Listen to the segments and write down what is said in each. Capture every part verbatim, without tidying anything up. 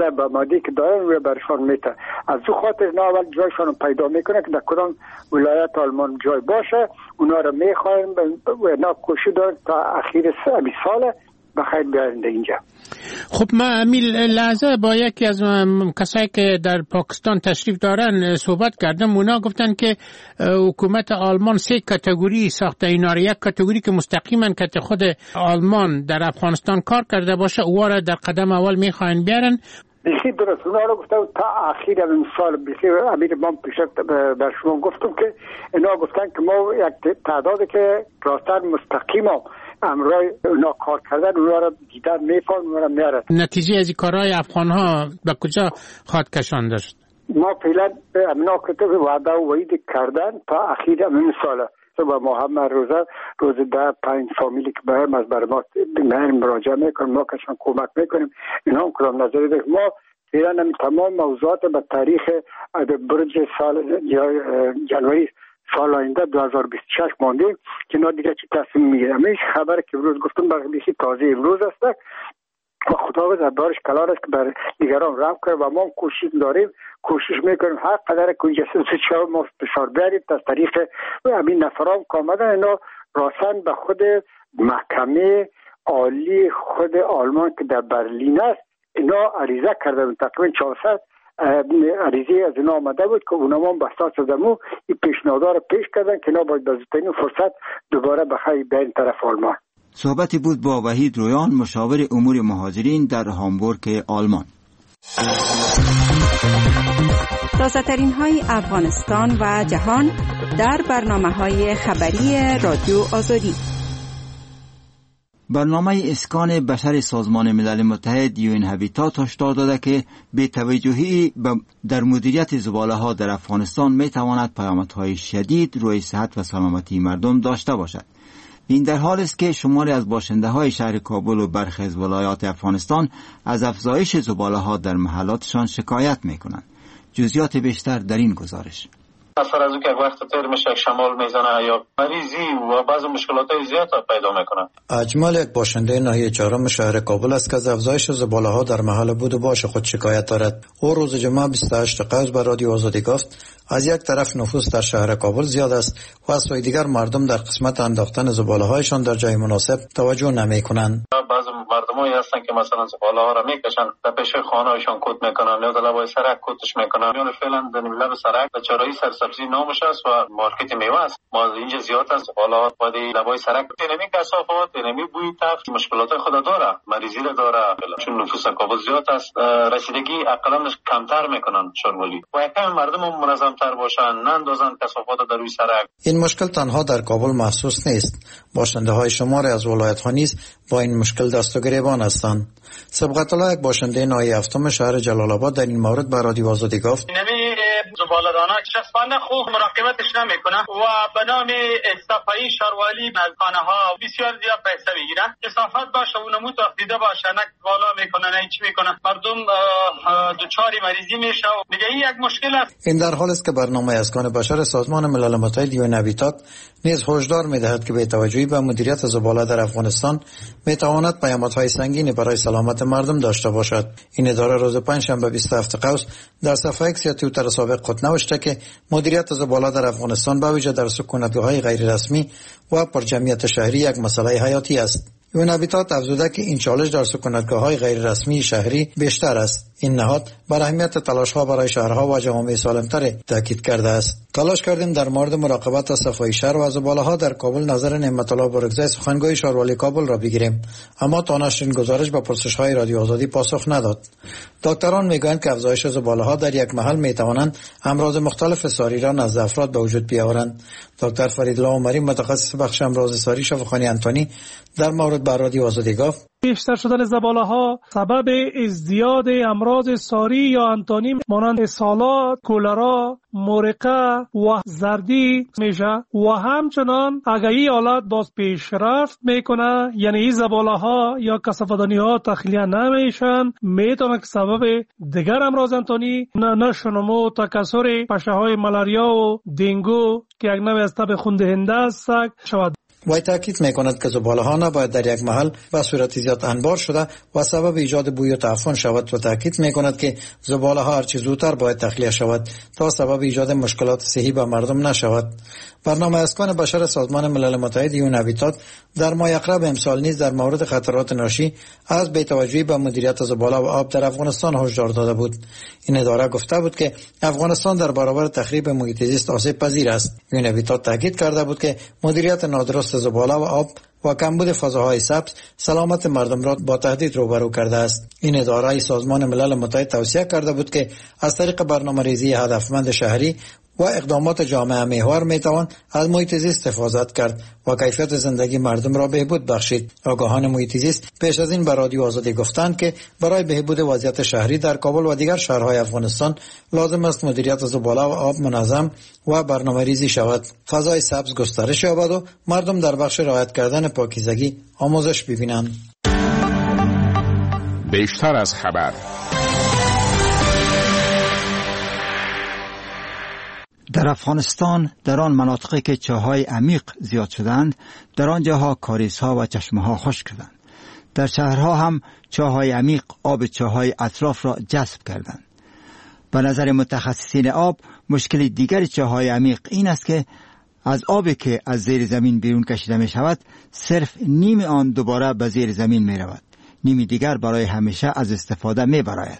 وضع به مادی که دارن روی برشان میته. از او خاطر اینا اول جایشان رو پیدا میکنه که در کدام ولایت آلمان جای باشه، اونا رو میخوایم و اینا کوشش دارن تا اخیر سه سال بخیر بیارنده اینجا. خب ما امیل لحظه با یکی از کسایی که در پاکستان تشریف دارن صحبت کردم، اونا گفتن که حکومت آلمان سه کاتگوری ساخته، اینا را یک کاتگوری که مستقیما که خود آلمان در افغانستان کار کرده باشه اوها را در قدم اول میخواین بیارن. بخی درست اونا رو گفتم تا اخیر این سال بخی امیر من پیشت بر شما گفتم که اینا گفتن که ما یک تعدادی که راستن مستقیم امرای اونا کار کردن اونا رو دیدن میفهم اونا رو میاره. نتیجه از این کارهای افغان ها به کجا خواهد کشان داشت؟ ما فعلا امنا کتب وعده و وعید کردن تا اخیر این ساله با محمد روزه روز ده پنج فامیلی که به هم از بر ما مراجعه میکنیم، ما کشان کمک میکنیم اینا هم کلام نظری ده. ما فعلا هم تمام موضوعات به تاریخ برج سال جنوری سال آینده دو هزار و بیست و شش ماندیم که اینا دیگه چی تصمیم میگیرم. این خبر که امروز گفتم بخی تازه امروز است و خداوند از دارش کلار است که بر دیگران رحم کنه و ما کوشش داریم، کوشش میکنیم هر قدر که جسد چهار ما فشار بیاریم از طریق همین نفرام که آمدن اینا راسن به خود محکمه عالی خود آلمان که در برلین است اینا عریضه کردن، تقریبا چهارصد عریضه از اینا آمده بود که اونا هم بساط زدمو این پیشنهادها رو پیش کردن که اینا باید بزرگترین فرصت دوباره بخواه به این طرف آلمان. صحبتی بود با وحید رویان، مشاور امور مهاجرین در هامبورگ آلمان. تازه‌ترین های افغانستان و جهان در برنامه‌های خبری رادیو آزادی. برنامه اسکان بشر سازمان ملل متحد یوئن هابیتات هشدار داده که بی‌توجهی در مدیریت زباله‌ها در افغانستان می‌تواند پیامدهای شدید روی صحت و سلامتی مردم داشته باشد. این در حال است که شماری از باشنده‌های شهر کابل و برخی از ولایات افغانستان از افزایش زباله‌ها در محلاتشان شکایت می‌کنند. جزئیات بیشتر در این گزارش. اثر از او که وقت تیر میشه شمال میزنه یا مریضی و بعض مشکلات‌های زیاد پیدا میکنه. اجمل یک باشنده ناحیه چهارم شهر کابل است که از افزایش زباله‌ها در محل بود و باش خود شکایت دارد. او روز جمعه بیست و هشتم قوس به رادیو آزادی گفت از یک طرف نفوس در شهر کابل زیاد است و از سوی دیگر مردم در قسمت انداختن زباله‌هایشان در جای مناسب توجه نمی‌کنند. بعض مردمایی هستن که مثلا زباله‌ها را میکشن در پیش خانه‌هایشان کود میکنن یا در لبای سرک کودش میکنن یا فعلا در لبای سرک به چاره‌ای سرسبزی نامش است و مارکت میوه است. ما اینجا زیاد است زباله‌ها بعد لبای سرک نمی کثافات نمی بوی تف مشکلات خود داره، مریضی را داره. چون نفوس کابل زیاد است رسیدگی اقلا کمتر میکنن شرگلی و یکم مردم منظم‌تر باشن نندازن کثافات در روی سرک. این مشکل تنها در کابل محسوس نیست. باشنده‌های شماری از ولایت‌ها نیز با این مشکل دست و گریبان هستند. سبقت الله یک باشنده ناحیه هفتم شهر جلال آباد در این مورد به رادیو آزادی گفت نمی زباله‌دانا شخصانه خوب مراقبتش نمیکنه و به نام صفایی شاروالی از خانه‌ها بسیار زیاد پیسه میگیرن. کثافت باشه اونمو تا دیده باشه نک بالا میکنن هیچ میکنن مردم دچار مریضی میشه و دیگه این یک مشکل است. این در حالی است که برنامه اسکان بشر سازمان ملل متحد یوئن هابیتات نیز هشدار می‌دهد که بی‌توجهی به مدیریت زباله در افغانستان میتواند پیامدهای سنگینی برای سلامت مردم داشته باشد. این اداره روز پنجشنبه بیست و هفتم قوس در صفحه ایکس یا توییتر سابق خود نوشته که مدیریت زباله در افغانستان به ویژه در سکونتگاه‌های غیر رسمی و پر جمعیت شهری یک مسئله حیاتی است. یوئن هابیتات افزوده که این چالش در سکونتگاه‌های غیر رسمی شهری بیشتر است. این نهاد بر اهمیت تلاش‌ها برای شهرها و جوامع سالم‌تر تاکید کرده است. تلاش کردیم در مورد مراقبت از صفای شهر و زباله‌ها در کابل نظر نعمت الله برگزای سخنگوی شاروالی کابل را بگیریم، اما تا نشر این گزارش به پرسش‌های رادیو آزادی پاسخ نداد. دکتران میگویند که افزایش زباله‌ها در یک محل میتوانند امراض مختلف ساری را نزد افراد به وجود بیاورند. دکتر فریدالله عمری متخصص بخش امراض ساری شفاخانه انتونی در مورد بر رادیو آزادی گفت بیشتر شدن زباله‌ها سبب ازدیاد امراض ساری یا انتونی مانند اسهالات، کولرا، مرقه و زردی میشه و همچنان اگر این حالت باز پیشرفت میکنه یعنی این زباله‌ها یا کثافت‌دانی‌ها تخلیه نمیشن میتونه که سبب دیگر امراض انتونی نشو نمو تکثر پشه‌های ملاریا و دنگو که یک نوع از تب خون دهنده است شود. وی تاکید میکند که زباله ها نباید در یک محل به صورت زیاد انبار شده و سبب ایجاد بوی و تعفن شود و تاکید میکند که زباله ها هرچه زودتر باید تخلیه شود تا سبب ایجاد مشکلات صحی به مردم نشود. برنامه اسکان بشر سازمان ملل متحد یون هبیتات در ماه اقرب امسال نیز در مورد خطرات ناشی از بی‌توجهی به مدیریت زباله و آب در افغانستان هشدار داده بود. این اداره گفته بود که افغانستان در برابر تخریب محیط زیست آسیب پذیر است. یون هبیتات تاکید کرده بود که مدیریت نادرست زباله و آب و کمبود فضاهای سبز سلامت مردم را با تهدید روبرو کرده است. این اداره سازمان ملل متحد توصیه کرده بود که از طریق برنامه‌ریزی هدفمند شهری و اقدامات جامعه محور میتوان از محیط زیست حفاظت کرد و کیفیت زندگی مردم را بهبود بخشید. آگاهان محیط زیست پیش از این به رادیو آزادی گفتند که برای بهبود وضعیت شهری در کابل و دیگر شهرهای افغانستان لازم است مدیریت زباله و آب منظم و برنامه‌ریزی شود، فضای سبز گسترش یابد و مردم در بخش رعایت کردن پاکیزگی آموزش ببینند. بیشتر از خبر. در افغانستان در آن مناطقی که چاهای عمیق زیاد شدند در آنجاها کاریزها و چشمه‌ها خشک شدند. در شهرها هم چاهای عمیق آب چاهای اطراف را جذب کردند. به نظر متخصصین آب مشکل دیگر چاهای عمیق این است که از آبی که از زیر زمین بیرون کشیده می شود صرف نیم آن دوباره به زیر زمین می رود، نیم دیگر برای همیشه از استفاده می براید.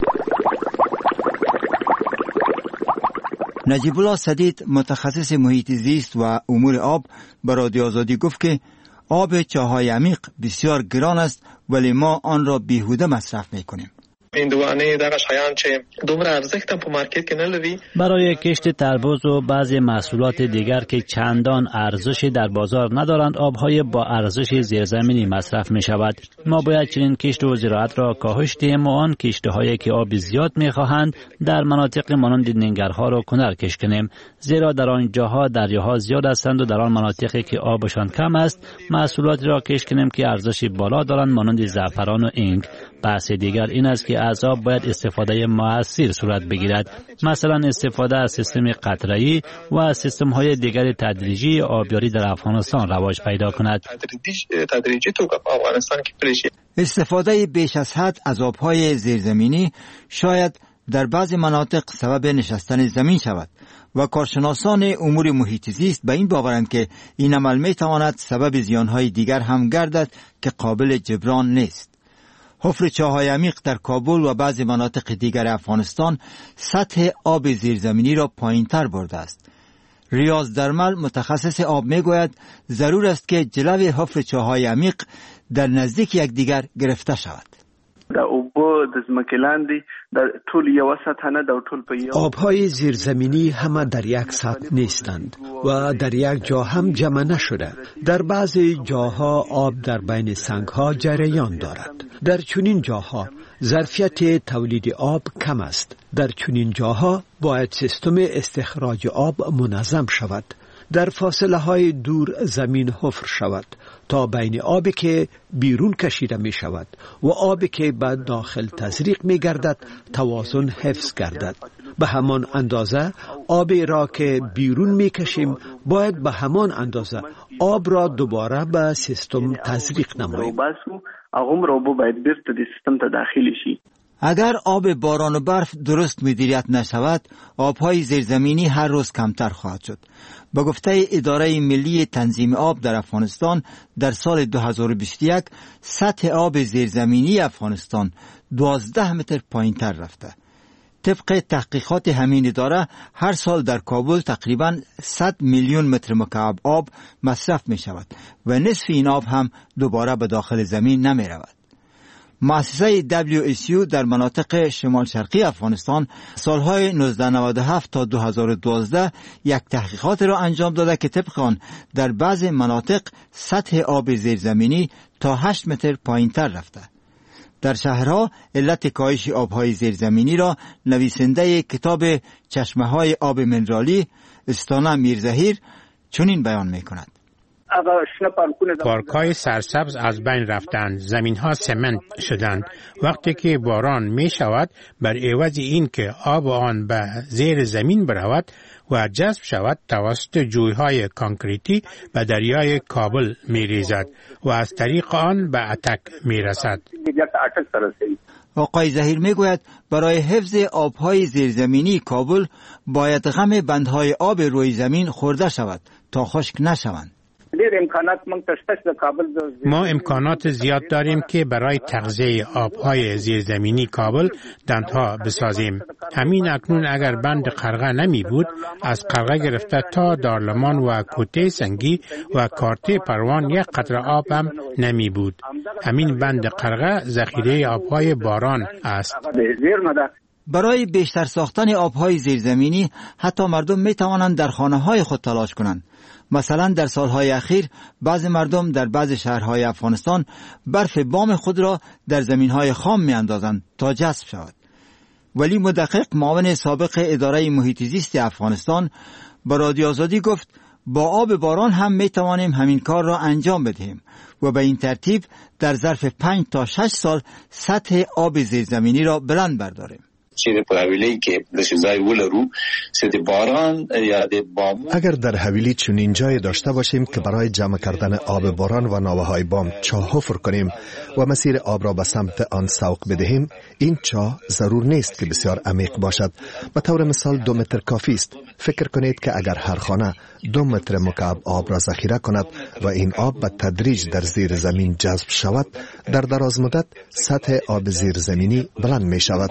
نجیب الله سدید متخصص محیط زیست و امور آب به رادیو آزادی گفت که آب چاهای عمیق بسیار گران است ولی ما آن را بیهوده مصرف میکنیم. هندوانه دغه شیان چې دومره ارزښت په مارکت کې نه لري. برای کشت تربوز و بعضی محصولات دیگر که چندان ارزشی در بازار ندارند آبهای با ارزش زیرزمینی مصرف می شود. ما باید چنین کشت و زراعت را کاهش دهیم و آن کشت‌هایی که آب زیاد می خواهند در مناطق مانند ننگرها را کنارکش کنیم، زیرا در آن جاها دریاها زیاد هستند و در آن مناطقی که آبشان کم است محصولاتی را کشت کنیم که ارزش بالا دارند مانند زعفران و اینگ. بحث دیگر این است که از آب باید استفاده مؤثر صورت بگیرد، مثلا استفاده از سیستم قطره‌ای و از سیستم‌های دیگر تدریجی آبیاری در افغانستان رواج پیدا کند. تدریجی تو افغانستان که پلیشی استفاده بیش از حد از آب‌های زیرزمینی شاید در بعضی مناطق سبب نشستن زمین شود و کارشناسان امور محیط زیست به این باورند که این عمل می‌تواند سبب زیان‌های دیگر هم گردد که قابل جبران نیست. حفر چاهای عمیق در کابل و بعضی مناطق دیگر افغانستان سطح آب زیرزمینی را پایین تر برده است. ریاض درمل متخصص آب می گوید ضرور است که جلوی حفر چاهای عمیق در نزدیک یکدیگر گرفته شود. آبهای زیرزمینی همه در یک سطح نیستند و در یک جا هم جمع نشده. در بعضی جاها آب در بین سنگها جریان دارد. در چنین جاها ظرفیت تولید آب کم است. در چنین جاها باید سیستم استخراج آب منظم شود. در فاصله های دور زمین حفر شود تا بین آبی که بیرون کشیده می شود و آبی که به داخل تزریق می گردد توازن حفظ گردد. به همان اندازه آبی را که بیرون می کشیم باید به همان اندازه آب را دوباره به سیستم تزریق نماییم. اگر آب باران و برف درست مدیریت نشود، آبهای زیرزمینی هر روز کمتر خواهد شد. به گفته اداره ملی تنظیم آب در افغانستان در سال دو هزار و بیست و یک سطح آب زیرزمینی افغانستان دوازده متر پایین تر رفته. طبق تحقیقات همین اداره هر سال در کابل تقریباً صد میلیون متر مکعب آب مصرف می شود و نصف این آب هم دوباره به داخل زمین نمی رود. مؤسسه دبلیو اس یو در مناطق شمال شرقی افغانستان سالهای نوزده نود و هفت تا دو هزار و دوازده یک تحقیقات را انجام داده که طبق آن در بعض مناطق سطح آب زیرزمینی تا هشت متر پایین تر رفته. در شهرها علت کاهش آبهای زیرزمینی را نویسنده کتاب چشمه‌های آب منرالی استانا میرزهیر چنین بیان می‌کند. پارک‌های سرسبز از بین رفتند، زمین‌ها سمنت شدند. وقتی که باران می شود، بر عوض این که آب آن به زیر زمین برود و جذب شود، توسط جوی‌های کانکریتی به دریای کابل می ریزد و از طریق آن به اتک می رسد. آقای ظهیر می گوید برای حفظ آبهای زیرزمینی کابل باید غم بندهای آب روی زمین خورده شود تا خشک نشوند. ما امکانات زیاد داریم که برای تغذیه آبهای زیرزمینی کابل بندها بسازیم. همین اکنون اگر بند قرغه نمی بود، از قرغه گرفته تا دارلمان و کوته سنگی و کارته پروان یک قطره آب هم نمی بود. همین بند قرغه ذخیره آبهای باران است. برای بیشتر ساختن آبهای زیرزمینی حتی مردم می توانند در خانه‌های خود تلاش کنند. مثلا در سالهای اخیر بعض مردم در بعض شهرهای افغانستان برف بام خود را در زمینهای خام می اندازند تا جذب شود. ولی مدقق معاون سابق اداره محیط زیست افغانستان به رادیو آزادی گفت با آب باران هم می توانیم همین کار را انجام بدهیم و به این ترتیب در ظرف پنج تا شش سال سطح آب زیرزمینی را بلند برداریم. اگر در حویلی چنین جای داشته باشیم که برای جمع کردن آب باران و ناوه‌های بام چاه حفر کنیم و مسیر آب را به سمت آن سوق بدهیم، این چاه ضرور نیست که بسیار عمیق باشد. به طور مثال دو متر کافی است. فکر کنید که اگر هر خانه دو متر مکعب آب را ذخیره کند و این آب به تدریج در زیر زمین جذب شود، در دراز مدت سطح آب زیر زمینی بلند می شود.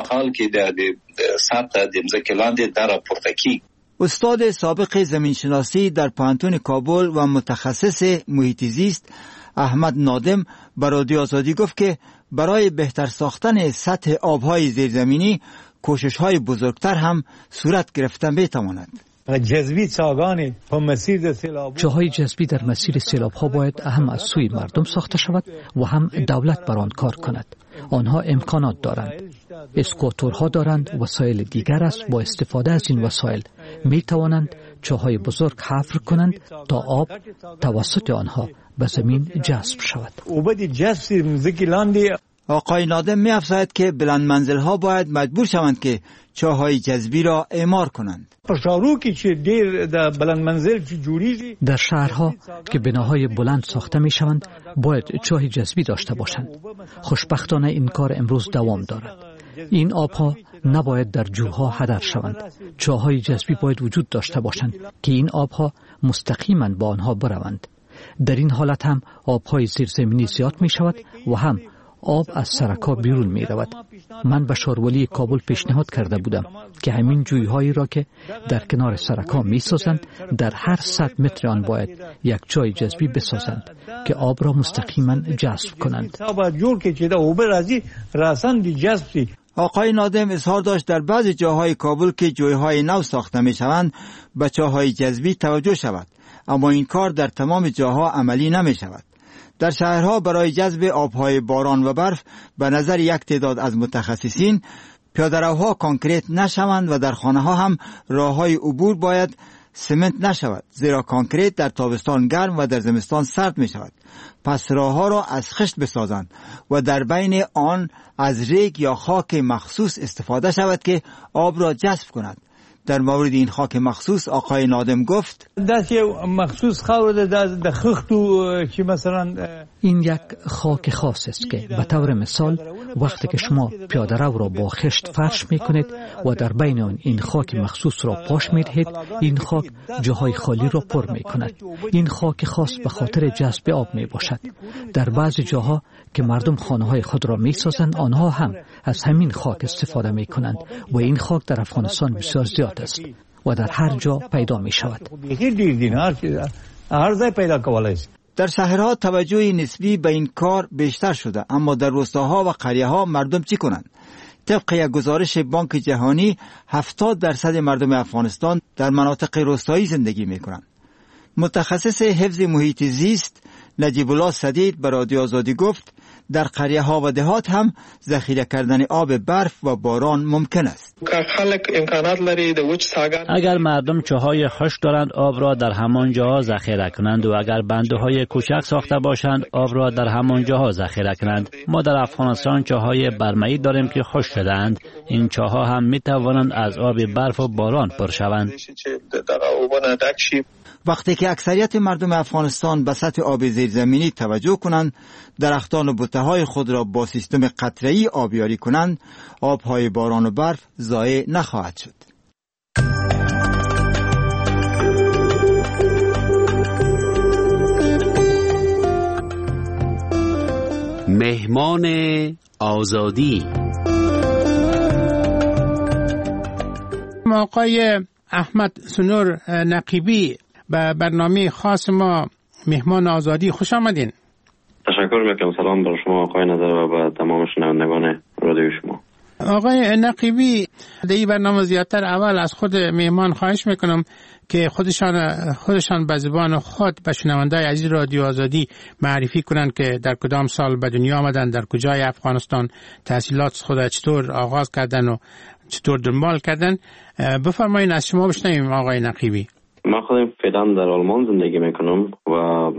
استاد سابق زمینشناسی در پوهنتون کابل و متخصص محیط زیست احمد نادم به رادیو آزادی گفت که برای بهتر ساختن سطح آبهای زیرزمینی کوشش‌های بزرگتر هم صورت گرفته می‌تواند. جاهای جذبی در مسیر سیلاب‌ها باید هم از سوی مردم ساخته شود و هم دولت بر آن کار کند. آنها امکانات دارند، اسکواتورها دارند، وسایل دیگر است. با استفاده از این وسایل می توانند چاهای بزرگ حفر کنند تا آب توسط آنها به زمین جذب شود. آقای نادم می افزاید که بلند منزل‌ها باید مجبور شوند که چاهای جذبی را اعمار کنند. در شهرها که بناهای بلند ساخته می شوند باید چاه جذبی داشته باشند. خوشبختانه این کار امروز دوام دارد. این آبها نباید در جوها هدر شوند. چاهای جذبی باید وجود داشته باشند که این آبها مستقیما با آنها بروند. در این حالت هم آبهای زیرزمینی زیاد می شود و هم آب از سرک‌ها بیرون می رود. من به شارولی کابل پیشنهاد کرده بودم که همین جوی‌هایی را که در کنار سرک‌ها می سازند در هر صد متر آن باید یک جای جذبی بسازند که آب را مستقیما جذب کنند. آقای نادم اظهار داشت در بعض جاهای کابل که جوی‌های نو ساخته می شوند به چاهای جذبی توجه شود، اما این کار در تمام جاها عملی نمی شود. در شهرها برای جذب آبهای باران و برف به نظر یک تعداد از متخصصین پیاده‌روها کانکریت نشوند و در خانه‌ها هم راه‌های عبور باید سمنت نشود، زیرا کانکریت در تابستان گرم و در زمستان سرد می شود. پس راه‌ها را از خشت بسازند و در بین آن از ریگ یا خاک مخصوص استفاده شود که آب را جذب کند. در مورد این خاک مخصوص آقای نادم گفت مخصوص خاور در خختو که مثلا این یک خاک خاص است که به طور مثال وقتی که شما پیاده رو را با خشت فرش می کنید و در بین آن این خاک مخصوص را پاش می دهید، این خاک جاهای خالی را پر می کند. این خاک خاص به خاطر جذب آب می باشد. در بعضی جاها که مردم خانه های خود را می سازند آنها هم از همین خاک استفاده می کنند و این خاک در افغانستان بسیار زیاد است و در هر جا پیدا می شود. در شهرها توجه نسبی به این کار بیشتر شده، اما در روستاها و قریه‌ها مردم چی کنند؟ طبق یک گزارش بانک جهانی هفتاد درصد مردم افغانستان در مناطق روستایی زندگی می کنند. متخصص حفظ محیط زیست نجیب الله سدید به رادیو آزادی گفت در قریه ها و دهات هم ذخیره کردن آب برف و باران ممکن است. اگر مردم چاهای خشک دارند آب را در همان جاها ذخیره کنند و اگر بندهای کوچک ساخته باشند آب را در همان جاها ذخیره کنند. ما در افغانستان چاهای برمه‌ای داریم که خشک شده‌اند. این چاها هم می توانند از آب برف و باران پر شوند. وقتی که اکثریت مردم افغانستان به سطح آب زیرزمینی توجه کنند، درختان و بوته‌های خود را با سیستم قطره‌ای آبیاری کنند، آب‌های باران و برف ضایع نخواهد شد. مهمان آزادی آقای احمد سنور نقیبی به برنامه خاص ما مهمان آزادی خوش آمدین. تشکر میکنم. سلام بر شما آقای نظر و به تمام شنوندگان رادیو شما. آقای نقیبی، در این برنامه زیادتر اول از خود مهمان خواهش میکنم که خودشان خودشان به زبان خود به شنوندگان عزیز رادیو آزادی معرفی کنند که در کدام سال به دنیا آمدن، در کجای افغانستان تحصیلات خود چطور آغاز کردن و چطور دنبال کردن. بفرمایید از شما بشنویم آقای نقیبی. من خودم فعلا در آلمان زندگی میکنم و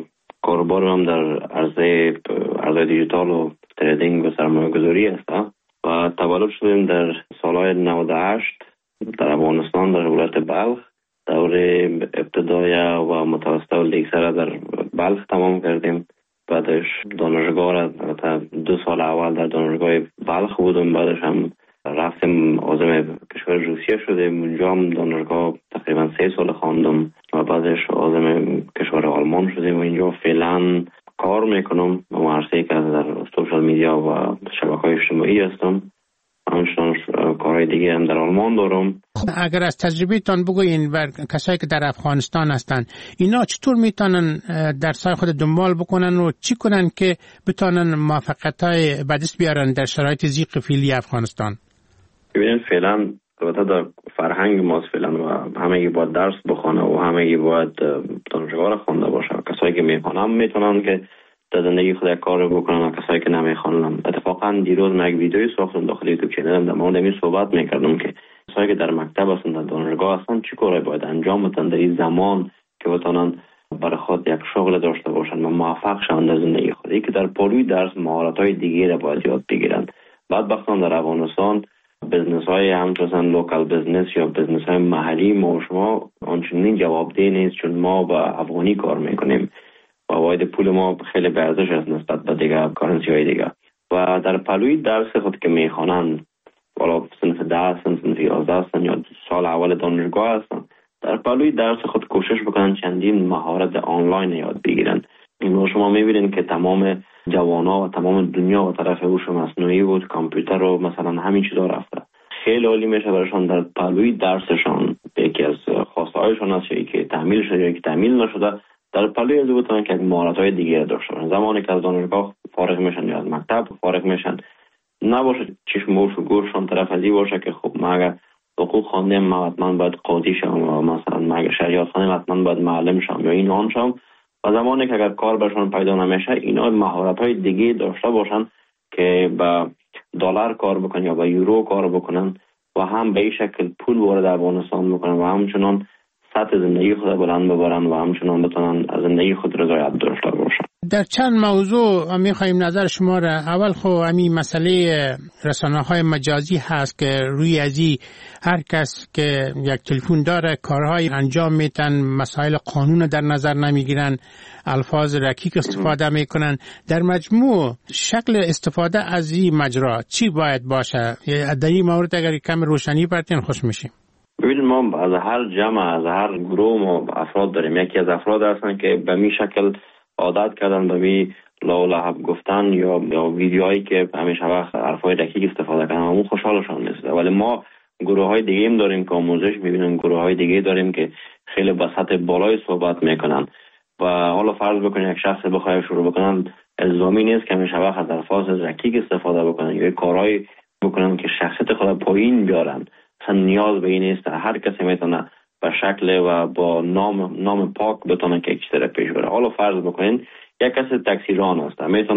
کاربارم در عرصه عرضه دیجیتال و تریدینگ و سرمایه‌گذاری است و تولد شدیم در سالهای نود و هشت در افغانستان در ولایت بلخ. دوره ابتدایی و متوسط و لیسه در بلخ تمام کردیم. بعدش دانشگاه را دو سال اول در دانشگاه بلخ بودم، بعدش هم رفتیم عازم کشور روسیه شدیم، اونجا هم دانشگاه تقریبا سه سال خواندم و بعدش عازم کشور آلمان شدیم و اینجا فعلا کار میکنم و عرصه‌ای که در سوشال میدیا و شبکه‌های اجتماعی هستم. همچنان کارهای دیگه هم در آلمان دارم. اگر از تجربه تان بگوین بر کسایی که در افغانستان هستن، اینا چطور میتونن در سای خود دنبال بکنن و چی کنن که بتونن موفقیت‌های به دست بیارن در شرایط ضیق فعلی افغانستان؟ ببینید فعلا البته در فرهنگ ماست فعلا و همگی باید درس بخونه و همگی باید دانشگاه را خوانده باشه. کسایی که میخوانن میتونن که در زندگی خود کار بکنن و کسایی که نمیخوانن. اتفاقا دیروز من یک ویدیویی ساختم داخل یوتیوب چنلم در مورد این صحبت میکردم که کسایی که در مکتب هستن در دانشگاه هستن چی کاری باید انجام بدن در این زمان که بتونن برای خود یک شغل داشته باشن و موفق شوند در زندگی خود. اینکه در پلوی درس مهارت‌های دیگه را باید یاد بگیرن. بعد بخصوصا در افغانستان بزنس های همچنان لوکال بزنس یا بزنس های محلی ما و شما آنچنین جوابدهی نیست، چون ما با افغانی کار میکنیم و واید پول ما خیلی به ارزش است نسبت به دیگه کارنسی های دیگه. و در پلوی درس خود که میخوانن، والا صنف ده هستن، صنف یازده هستن یا سال اول دانشگاه هستن، در پلوی درس خود کوشش بکنن چندین مهارت آنلاین یاد بگیرن. این شما میبینید که تمام جوانا و تمام دنیا و طرف هوش مصنوعی بود، کامپیوتر و مثلا همین چیزا رفته. خیلی عالی میشه برایشان در پلوی درسشان یکی از خواسته هایشان است که تحمیل شده یا که تحمیل نشده در پلوی از بودن که مهارت‌های دیگه داشته باشن. زمانی که از دانشگاه فارغ میشن یا از مکتب فارغ میشن نباشه چشم و گوششان طرف ازی باشه که خب ما اگر حقوق خواندیم ما حتما باید قاضی شم و مثلا ما اگر شریعت خواندیم حتما باید معلم شم یا این آن شم. و زمانی که اگر کار برشان پیدا نمیشه اینا مهارت‌های دیگه داشته باشن که با دلار کار بکنن یا با یورو کار بکنن و هم به این شکل پول وارد افغانستان بکنن و همچنان سطح زندگی خود بلند ببرن و همچنان بتونن از زندگی خود رضایت داشته باشن. در چند موضوع می‌خوایم نظر شما را. اول خب همین مسئله رسانه‌های مجازی هست که روی ازی هر کس که یک تلفن داره کارهای انجام میتن، مسائل قانون در نظر نمیگیرن، الفاظ رکیک استفاده میکنن. در مجموع شکل استفاده از این مجرا چی باید باشه؟ در این مورد اگر کم روشنی برتین خوش میشیم. ببینید ما از هر جمع از هر گروه ما افراد داریم. یکی از افراد هستن که به می شکل عادت کردن به می لولب گفتن یا یا ویدیوهایی که همیشه وقت حرفای دقیق استفاده کردن اون خوشحالشون نیست. ولی ما گروه های دیگه هم داریم که آموزش میبینن، گروه های دیگه داریم که خیلی به سطح بالای صحبت میکنن و حالا فرض بکنید یک شخص بخواد شروع بکنن الزامی نیست که همیشه وقت از الفاظ دقیق استفاده بکنن یا کارهای بکنن که شخصیت خود پایین بیارن. اصلا نیاز به این نیست. هر کسی میتونه به شکل و با نام نام پاک بتونه که چیزی پیش بره. حالا فرض بکنین یک کسی تاکسی ران است، میتونه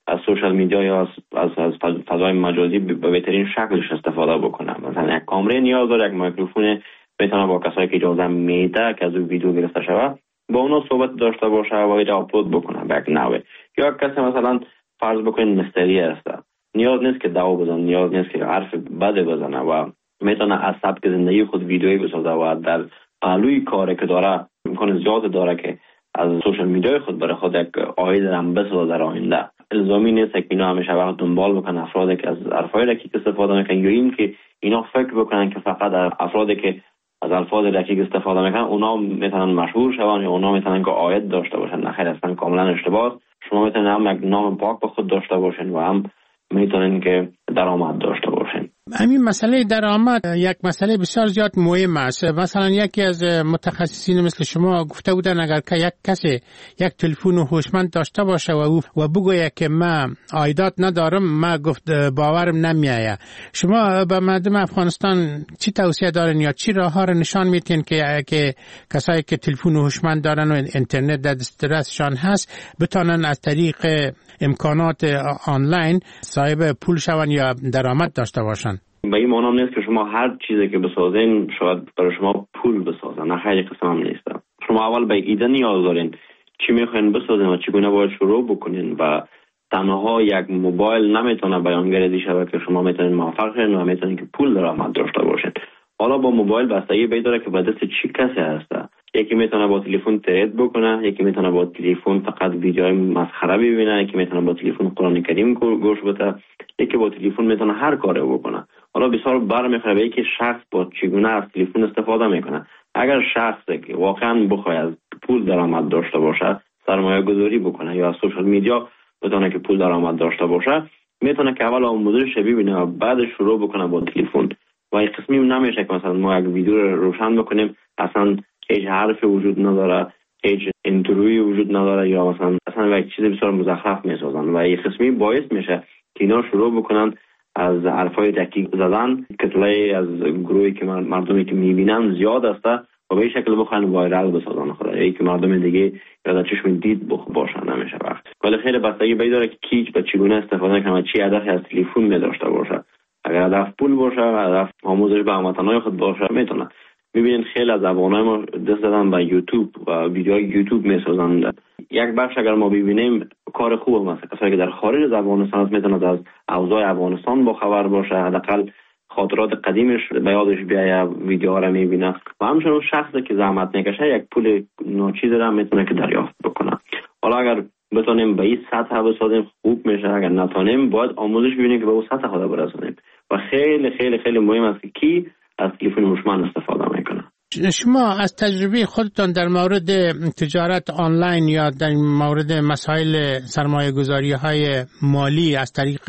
از سوشال میدیا یا از از, از فضای مجازی به بهترین شکلش استفاده بکنه. مثلا یک کامره نیاز داره، یک میکروفون، میتونه با کسایی که اجازه میده که از اون ویدیو گرفته شود با اونا صحبت داشته باشه و اینا آپلود بکنه به یک نوع. یا کسی مثلا فرض بکنین مستری است، نیاز نیست که دعوا بزنه، نیاز نیست که حرف بد بزنه و میتونه از سبک زندگی خود ویدیویی بسازه و در پهلوی کاری که داره امکان زیاد داره که از سوشال میدیا خود برای خود یک عاید هم بسازه در آینده. الزامی نیست که اینا همیشه وقت دنبال بکنن افرادی که از حرفای رکیک استفاده میکنن یا این که اینا فکر بکنن که فقط افرادی که از الفاظ رکیک استفاده میکنن اونا میتونن مشهور شون یا اونا میتونن که عاید داشته باشن. نخیر، اصلا کاملا اشتباه. شما میتونن هم یک نام پاک به خود داشته باشین و هم میتونن که درآمد داشته باشین. همین مسئله درآمد یک مسئله بسیار زیاد مهم است. مثلا یکی از متخصصین مثل شما گفته بودن اگر که یک کسی یک تلفن هوشمند داشته باشه و و بگوید که من عایدات ندارم، من گفت باورم نمیآید. شما به مردم افغانستان چی توصیه دارین یا چی راهها را نشان میتین که که کسایی که تلفن هوشمند دارن و اینترنت در دسترسشان هست بتونن از طریق امکانات آنلاین صاحب پول شون یا درآمد داشته باشن؟ به این معنی نیست که شما هر چیزی که بسازین شاید برای شما پول بسازن. نه، خیلی قسم هم نیست. شما اول به ایده نیاز دارین چی میخواین بسازین و چگونه باید شروع بکنین و تنها یک موبایل نمیتونه بیانگری شود که شما میتونین موفق شین و میتونین که پول درآمد داشته باشین. حالا با موبایل بستگی پیدا که به دست چی کسی هسته. یکی میتونه با تلفن ترید بکنه، یکی میتونه با تلفن فقط ویدیوهای مسخره ببینه، یکی میتونه با تلفن قرآن کریم گوش بده، یکی با تلفن میتونه هر کاری بکنه. حالا بسیار برمیخوره به اینکه شخص با چگونه از تلفن استفاده میکنه. اگر شخصی که واقعا بخواد از پول درآمد داشته باشه سرمایه گذاری بکنه یا از سوشال میدیا بتونه که پول درآمد داشته باشه، میتونه که اول آموزش ببینه و بعد شروع بکنه با تلفن. و این قسمی نمیشه که مثلا ما یک ویدیو رو روشن بکنیم اصلا هیچ حرفی وجود نداره، هیچ انتروی وجود نداره یا مثلا اصلا یک چیز بسیار مزخرف میسازن و این قسمی باعث میشه که اینا شروع بکنن از حرفای دقیق زدن. کتله از گروهی که مردمی که میبینن زیاد است و به این شکل بخواین وایرال بسازن خدا ای که مردم دیگه یا چشم دید باشن نمیشه وقت. ولی خیلی بستگی پیدا داره که کی به چگونه استفاده کنه و چی هدفی از تلفن می‌داشته باشه. اگر هدف پول باشه، هدف آموزش به هموطنان خود باشه، میتونه. میبینید خیلی از افغانای ما دست دادن به یوتیوب و ویدیوهای یوتیوب میسازن. یک بخش اگر ما ببینیم کار خوبه، مثلا کسایی که در خارج از افغانستان هست میتونه از اوضاع افغانستان با خبر باشه، حداقل خاطرات قدیمش به یادش بیاید، ویدیوها رو میبینه و همچنین شخصی که زحمت میکشه یک پول ناچیز رو میتونه که دریافت بکنه. حالا اگر بتونیم به این سطح بسازیم خوب میشه، اگر نتونیم باید آموزش ببینیم که به اون سطح خود برسونیم و خیلی خیلی خیلی مهم است که کی از تلفن هوشمند استفاده میکنه. شما از تجربه خودتان در مورد تجارت آنلاین یا در مورد مسائل سرمایه گذاری های مالی از طریق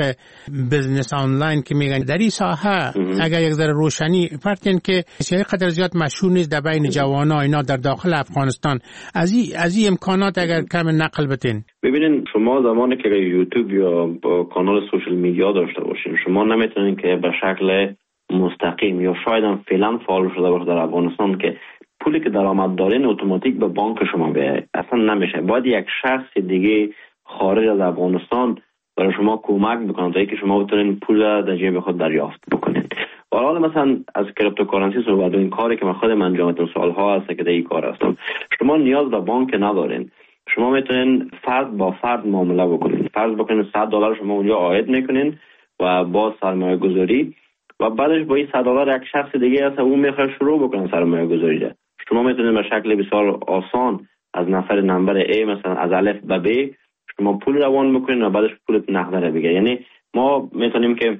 بزنس آنلاین که میگن در این ساحه اگر یک ذره روشنی فرتین که بسیاری قدر زیاد مشهور نیست در بین جوانا اینا در داخل افغانستان، از این از این امکانات اگر کم نقل بتین؟ ببینید شما زمانی که یوتیوب یا با کانال سوشال میدیا داشته باشین شما نمیتونین که به شکل مستقیم یا شاید هم فعلا فعال شده باشه در افغانستان که پولی که درآمد دارین اتوماتیک به بانک شما بیاید. اصلا نمیشه. باید یک شخص دیگه خارج از افغانستان برای شما کمک بکنه تا اینکه شما بتونین پول در جیب خود دریافت بکنین. حالا مثلا از کریپتوکارنسی صحبت و این کاری که من خودم انجام دادم سالها هست که در این کار هستم، شما نیاز به بانک ندارین. شما میتونین فرد با فرد معامله بکنین. فرض بکنین صد دلار شما اونجا عاید میکنین و با سرمایه گذاری و بعدش با این صد دلار یک شخص دیگه هست اون میخواد شروع بکنه سرمایه گذاری ده. شما میتونید به شکل بسیار آسان از نفر نمبر A مثلا از الف به ب شما پول روان بکنید و بعدش پولت نقدره بگیره. یعنی ما میتونیم که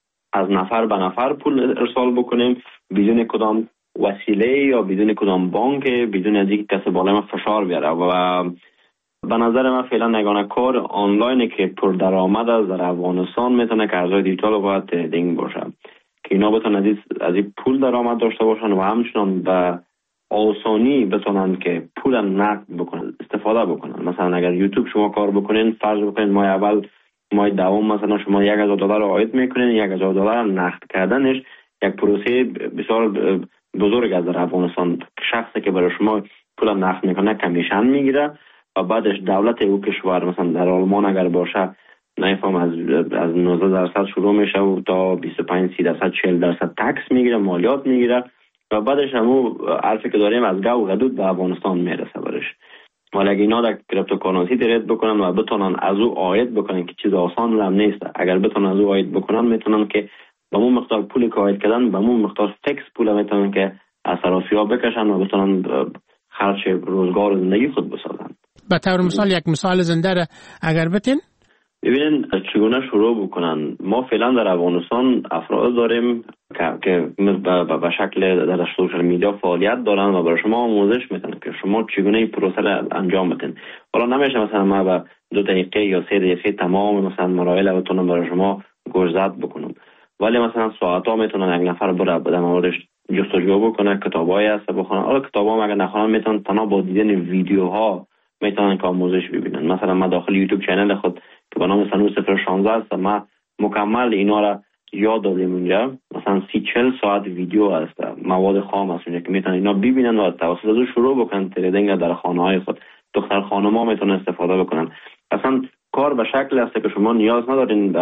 از نفر به نفر پول ارسال بکنیم بدون کدام وسیله یا بدون کدام بانک، بدون از اینکه کسی بالای ما فشار بیاره. و به نظر من فعلا یگانه کار آنلاینی که پر درآمد است در افغانستان میتونه که ارزهای دیجیتال و باید تریدینگ باشه که اینا بتونن از از این پول درآمد داشته باشن و همچنان به آسانی بتونن که پول نقد بکنن استفاده بکنن. مثلا اگر یوتیوب شما کار بکنین فرض بکنین ماه اول ماه دوم مثلا شما یک هزار دلار عاید میکنین، یک هزار دلار نقد کردنش یک پروسه بسیار بزرگ از در افغانستان. شخصی که برای شما پول نقد میکنه کمیشن میگیره و بعدش دولت او کشور مثلا در آلمان اگر باشه نفهم از از نوزده درصد شروع میشه و تا بیست و پنج سی درصد چهل درصد تکس میگیره، مالیات میگیره و بعدش همو عرفی که داریم از گو غدود به افغانستان میرسه برش. ولی اگه اینا در کریپتوکارنسی ترید بکنن و بتونن از او عاید بکنن که چیز آسان هم نیست، اگر بتونن از او عاید بکنن میتونن که با مون مقدار پولی که عاید کردن با مون مقدار فیکس پول میتونن که از صرافی‌ها بکشن و بتونن خرج روزگار و زندگی خود بسازن. به طور مثال یک مثال زنده را اگر بتین ببینین چگونه شروع بکنن. ما فعلا در افغانستان افراد داریم که به شکل در سوشال میدیا فعالیت دارن و برای شما آموزش میدن که شما چگونه این پروسه را انجام بدین. حالا نمیشه مثلا ما به دو دقیقه یا سه دقیقه تمام مثلا مراحل رو بتونم برای شما گزارش بکنم، ولی مثلا ساعت‌ها میتونن یک نفر بره در موردش جستجو بکنه، کتابایی هست بخونن. حالا کتابا هم اگر نخونن میتونن تنها با دیدن ویدیوها میتونن که آموزش ببینن. مثلا ما داخل یوتیوب چنل خود که با نام سنوس صفر شانزده است، ما مکمل اینا را یاد دادیم اونجا. مثلا سی چل ساعت ویدیو هست، مواد خام هست اونجا که میتونن اینا ببینن و توسط از شروع بکنن تریدینگ در خانه های خود. دختر خانم‌ها میتونن استفاده بکنن. اصلا کار به شکل است که شما نیاز ندارین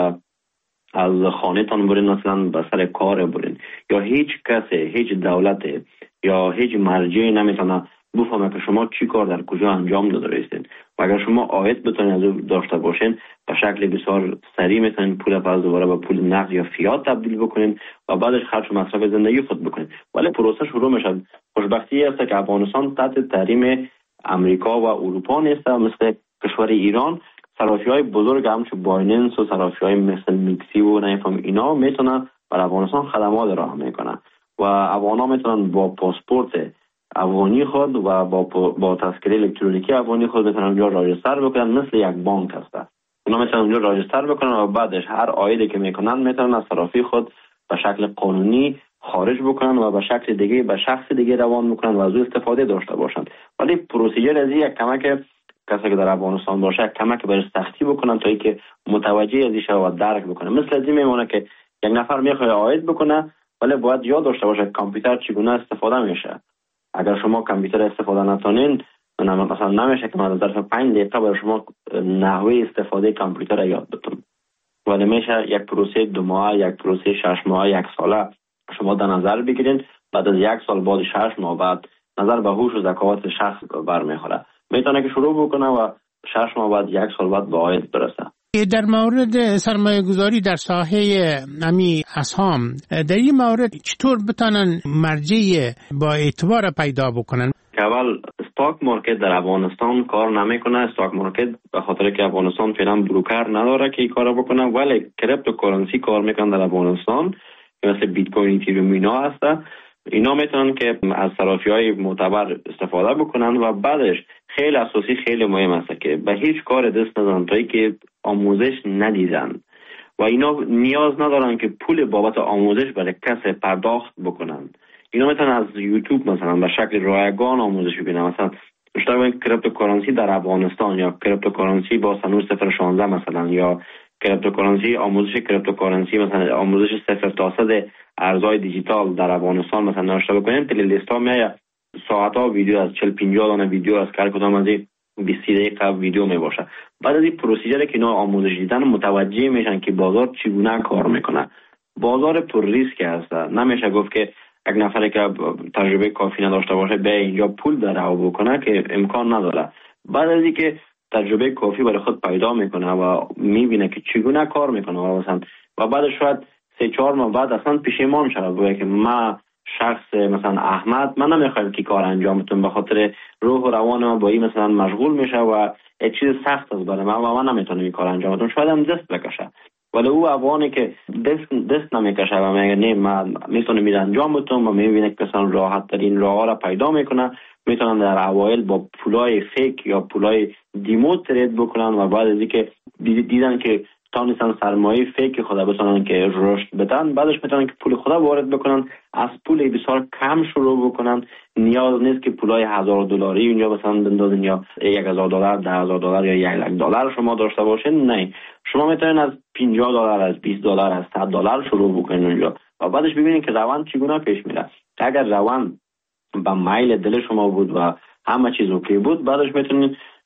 از خانه تان برین مثلا به سر کار برین، یا هیچ کسی، هیچ دولت یا هیچ مرجعی نمیتونه بفهمه که شما چی کار در کجا انجام داده هستید. و اگر شما عاید بتونید از او داشته باشین به شکل بسیار سریع میتونید پول پس دوباره به پول نقد یا فیات تبدیل بکنین و بعدش خرج و مصرف زندگی خود بکنین. ولی پروسه شروع میشه. خوشبختی است که افغانستان تحت تحریم امریکا و اروپا نیست. مثل کشور ایران صرافی‌های بزرگ همچو بایننس و صرافی‌های مثل میکسی و نمیفهم اینا میتونن بر افغانستان خدمات ارائه میکنن و افغانا میتونن با پاسپورت افغانی خود و با با تذکره الکترونیکی افغانی خود میتونن اونجا راجستر بکنن، مثل یک بانک هست. اونا میتونن اونجا راجستر بکنن و بعدش هر عایدی که میکنن میتونن از صرافی خود به شکل قانونی خارج بکنن و به شکل دیگه به شخص دیگه روان بکنن و از او استفاده داشته باشن. ولی پروسیجر از یک کمک کسی که در افغانستان باشه کمک برای سختی بکنن تا اینکه متوجه از ایش و درک بکنه. مثل از این میمونه که یک نفر میخواد عاید بکنه ولی باید یاد داشته باشه کامپیوتر چگونه استفاده میشه. اگر شما کامپیوتر استفاده نتونین مثلا نمیشه که من در ظرف پنج دقیقه برای شما نحوه استفاده کامپیوتر یاد بدم. ولی میشه یک پروسه دو ماه، یک پروسه شش ماه، یک ساله شما در نظر بگیرین. بعد از یک سال بعد شش ماه بعد نظر به هوش و ذکاوت شخص برمیخوره، میتونه که شروع بکنه و شش ماه بعد یک سال بعد به عاید برسه. در مورد سرمایه گذاری در ساحه امی اسهام، در این مورد چطور بتانن مرجع با اعتبار پیدا بکنن؟ که اول استاک مارکت در افغانستان کار نمیکنه. استاک مارکت به خاطر که افغانستان فعلا بروکر نداره که این کارو بکنه، ولی کریپتوکارنسی کار میکنه در افغانستان مثل بیت کوین، ایتریوم اینا هست. اینا میتونن که از صرافی‌های معتبر استفاده بکنن و بعدش خیلی اساسی خیلی مهم است که به هیچ کار دست نزنن تا اینکه آموزش ندیدن و اینا نیاز ندارن که پول بابت آموزش برای کسی پرداخت بکنن. اینا میتونن از یوتیوب مثلا به شکل رایگان آموزش ببینن. مثلا اشتباه کریپتوکارنسی در افغانستان یا کریپتوکارنسی با سنوس صفر شانزده مثلا یا کریپتوکارنسی، آموزش کریپتوکارنسی مثلا آموزش صفر تا صد ارزهای دیجیتال در افغانستان مثلا نوشته بکنین، پلی لیست ها میاد ساعت ها ویدیو از چهل پنجاه دانه ویدیو از هر کدام از این بیست دقیقه ویدیو می باشه. بعد از این پروسیجری که اینا آموزش دیدن متوجه میشن که بازار چگونه کار میکنه. بازار پر ریسک هست. نمیشه گفت که یک نفری که تجربه کافی نداشته باشه به اینجا پول در بکنه که امکان نداره. بعد از اینکه تجربه کافی برای خود پیدا میکنه و میبینه که چگونه کار میکنه و مثلا و بعد شاید سه چهار ماه بعد اصلا پشیمان شده بگه که ما شخص مثلا احمد من نمیخوایم که کار انجام بدم به خاطر روح و روان ما با این مثلا مشغول میشه و یک چیز سخت است برای من و من نمیتونم این کار انجام بدم. شاید هم دست بکشه، ولی او افغانی که دست دست نمیکشه و میگه نه من میتونم این انجام بدم و میبینه که مثلا راحت ترین راه را پیدا میکنه، میتونن در اوایل با پولای فیک یا پولای دیمو ترید بکنن و بعد از اینکه دیدن که تانستن سرمایه فیک خدا بتونن که رشد بدن، بعدش میتونن که پول خدا وارد بکنن، از پول بسیار کم شروع بکنن. نیاز نیست که پولای هزار دلاری اونجا مثلا بندازین یا یک هزار دلار، ده هزار دلار یا یک لک دلار شما داشته باشین. نه، شما میتونین از پنجاه دلار، از بیست دلار، از صد دلار شروع بکنین اونجا و بعدش ببینین که روند چگونه پیش میره. اگر روند با مایل دل شما بود و همه چیز اوکی بود، بعدش میتونین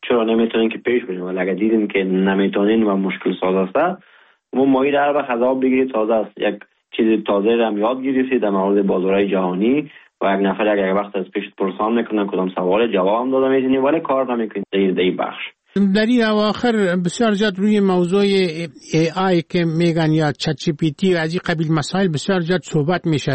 چرا نمیتونین که پیش بریم؟ ولی اگر دیدیم که نمیتونین و مشکل ساز است، و ماهی در وقت خذاب بگیرید تازه است، یک چیز تازه را هم یاد گرفتید در مورد بازارهای جهانی و یک نفر اگر وقت از پیش پرسان میکنن کدام سوال جواب هم داده میتونی ولی کار نمیکنید در این بخش. در این اواخر بسیار زیاد روی موضوع ای آی که میگن یا چت جی پی تی و از این قبیل مسائل بسیار زیاد صحبت میشه.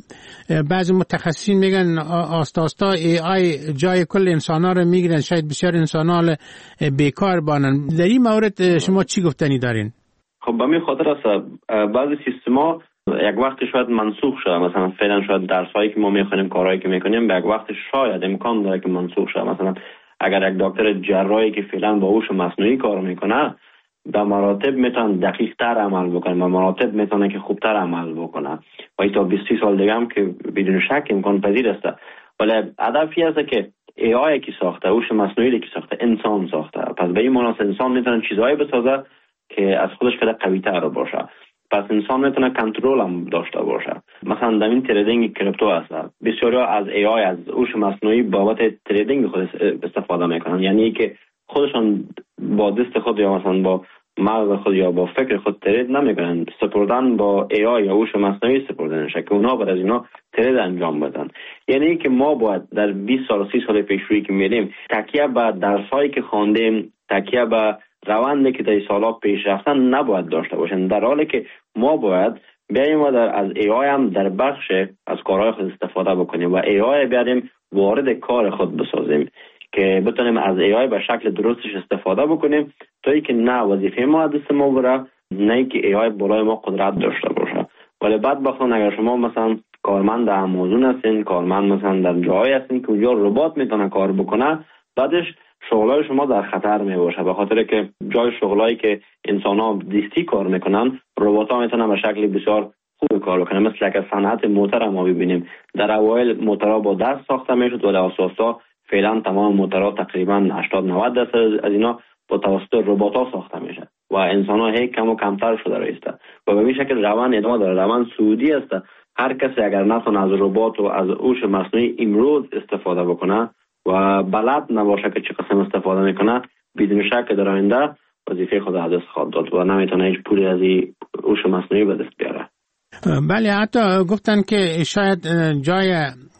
بعضی متخصصین میگن آستا آستا ای آی جای کل انسانا رو میگیرن، شاید بسیار انسانا بیکار بانن. در این مورد شما چی گفتنی دارین؟ خب به می خاطر است بعضی سیستما یک وقت شاید منسوخ شده، مثلا فعلا شاید درسایی که ما میخونیم کارهایی که میکنیم به یک وقت شاید امکان داره که منسوخ شده. مثلا اگر یک دکتر جراحی که فعلا با هوش مصنوعی کار میکنه به مراتب میتونه دقیق تر عمل بکنه، به مراتب میتونه که خوبتر عمل بکنه و تا بیست سال دیگه هم که بدون شک امکان پذیر است. ولی هدفی است که ای آی کی ساخته، هوش مصنوعی کی ساخته، انسان ساخته. پس به این مناسبت انسان میتونه چیزایی بسازه که از خودش خیلی قوی تر باشه. پس انسان میتونه کنترل هم داشته باشه. مثلا در این تریدینگ کریپتو هست، بسیاری از ای آی از هوش مصنوعی بابت تریدینگ خود استفاده میکنن، یعنی که خودشان با دست خود یا مثلا با مغز خود یا با فکر خود ترید نمیکنن، سپردن با ای آی یا هوش مصنوعی سپردن شده که اونا بعد از اینا ترید انجام بدن. یعنی که ما باید در بیست سال سی سال پیش روی که میریم تکیه به درسایی که خواندیم، تکیه به روندی که در سالها پیش رفتن نباید داشته باشن، در حالی که ما باید بیاییم و در از ای آی هم در بخش از کارهای خود استفاده بکنیم و ای آی بیاریم وارد کار خود بسازیم که بتونیم از ای آی به شکل درستش استفاده بکنیم تا اینکه نه وظیفه ما دست ما بره، نه اینکه ای آی بالای ما قدرت داشته باشه. ولی بعد بخون اگر شما مثلا کارمند در آمازون هستین، کارمند مثلا در جایی هستین که اونجا ربات میتونه کار بکنه، بعدش شغلای شما در خطر می باشه، به خاطر که جای شغلایی که انسان‌ها دستی کار میکنن ربات‌ها میتونن به شکل بسیار خوب کار بکنن. مثل که صنعت موتور ما ببینیم، در اوایل موتورها با دست ساخته میشد و در اساسا فعلا تمام موتورها تقریبا هشتاد نود درصد از اینا با توسط ربات‌ها ساخته میشه و انسان‌ها هیچ کم و کمتر شده رایسته و به این شکل روان ادامه داره. روان سعودی است. هر کسی اگر نتونه از ربات و از هوش مصنوعی امروز استفاده بکنه و بلد نباشه که چه قسم استفاده میکنه، بدون شک در آینده وظیفه خود از دست خواهد داد و نمیتونه هیچ پولی از این هوش مصنوعی به دست بیاره. بله، حتی گفتن که شاید جای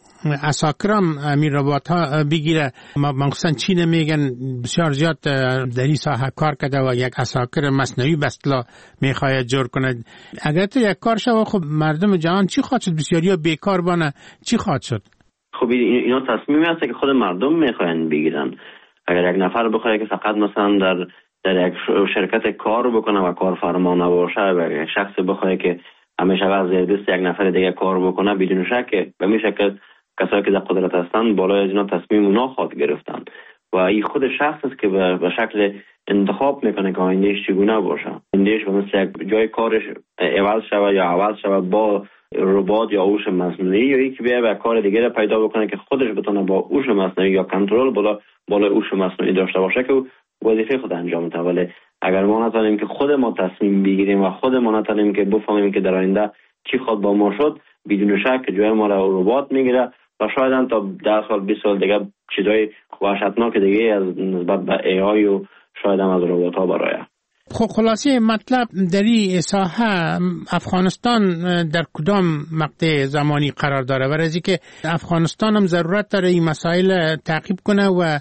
اساکرام امیر ربات ها بگیره. مخصوصا چین میگن بسیار زیاد در این ساحه کار کرده و یک اساکر مصنوعی به اصطلاح میخواد جور کنه. اگر تو یک کار شو خب مردم جهان چی خواهد شد؟ بسیاری ها بیکار بانه، چی خواهد شد؟ خب اینا تصمیمی هست که خود مردم میخواین بگیرن. اگر یک نفر بخواد که فقط مثلا در در یک شرکت کار بکنه و کارفرما نباشه و یک شخص بخواد که همیشه از زیر دست یک نفر دیگه کار بکنه، بدون شک به این شکل کسایی که در قدرت هستن بالای از اینا تصمیم اونا خواهد گرفتن و این خود شخص است که به شکل انتخاب میکنه که آیندهش چگونه باشه. آیندهش مثل یک جای کارش عوض شود یا عوض شود با ربات یا هوش مصنوعی، یا یکی بیا به کار دیگه پیدا بکنه که خودش بتونه با هوش مصنوعی یا کنترل بالا بالا هوش مصنوعی داشته باشه که وظیفه خود انجام بده. ولی اگر ما نتونیم که خود ما تصمیم بگیریم و خود ما نتونیم که بفهمیم که در آینده چی خود با ما شد، بدون شک جای ما را ربات میگیره و شاید هم تا ده سال بیست سال دیگه چیزای وحشتناک دیگه از نسبت به ای آی و شاید هم از ربات ها برای. خب خلاصه مطلب در این ساحه افغانستان در کدام مقطع زمانی قرار داره و از اینکه افغانستان هم ضرورت داره این مسائل تعقیب کنه و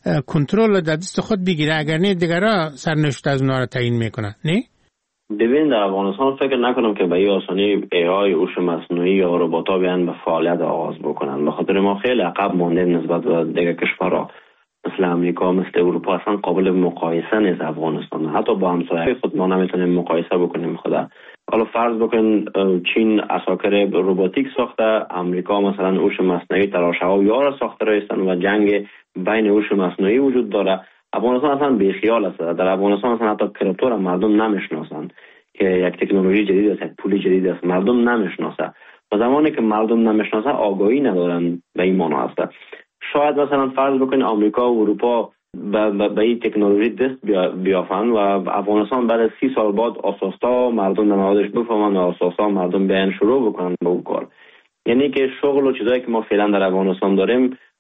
کنترل در دست خود بگیره، اگر نه دیگرها سرنوشت از اونها را تعیین میکنه. نه؟ ببین در افغانستان فکر نکنم که به این آسانی ای آی هوش مصنوعی یا ربات‌ها بیان به فعالیت آغاز بکنن، به خاطر ما خیلی عقب مانده نسبت به دیگر کشورها مثل امریکا، مثل اروپا. اصلا قابل مقایسه نیست افغانستان، حتی با همسایه خود ما نمیتونیم مقایسه بکنیم. خدا حالا فرض بکن چین اساکر روباتیک ساخته، امریکا مثلا هوش مصنوعی تراشه‌ها یار ساخته رایستن و جنگ بین هوش مصنوعی وجود داره. افغانستان اصلا بیخیال است. در افغانستان اصلا حتی کریپتو را مردم نمیشناسن که یک تکنولوژی جدید است، یک پول جدید است، مردم نمیشناسه. و زمانی که مردم نمیشناسه آگاهی ندارن به این معنا است. شاید مثلا فرض بکنید آمریکا و اروپا به این تکنولوژی دست بیافن و افغانستان بعد از سی سال بعد اساسا مردم نمادش بفهمن و اساسا مردم بیان شروع بکنن به اون کار. یعنی که شغل و چیزایی که ما فعلا در افغانستان داریم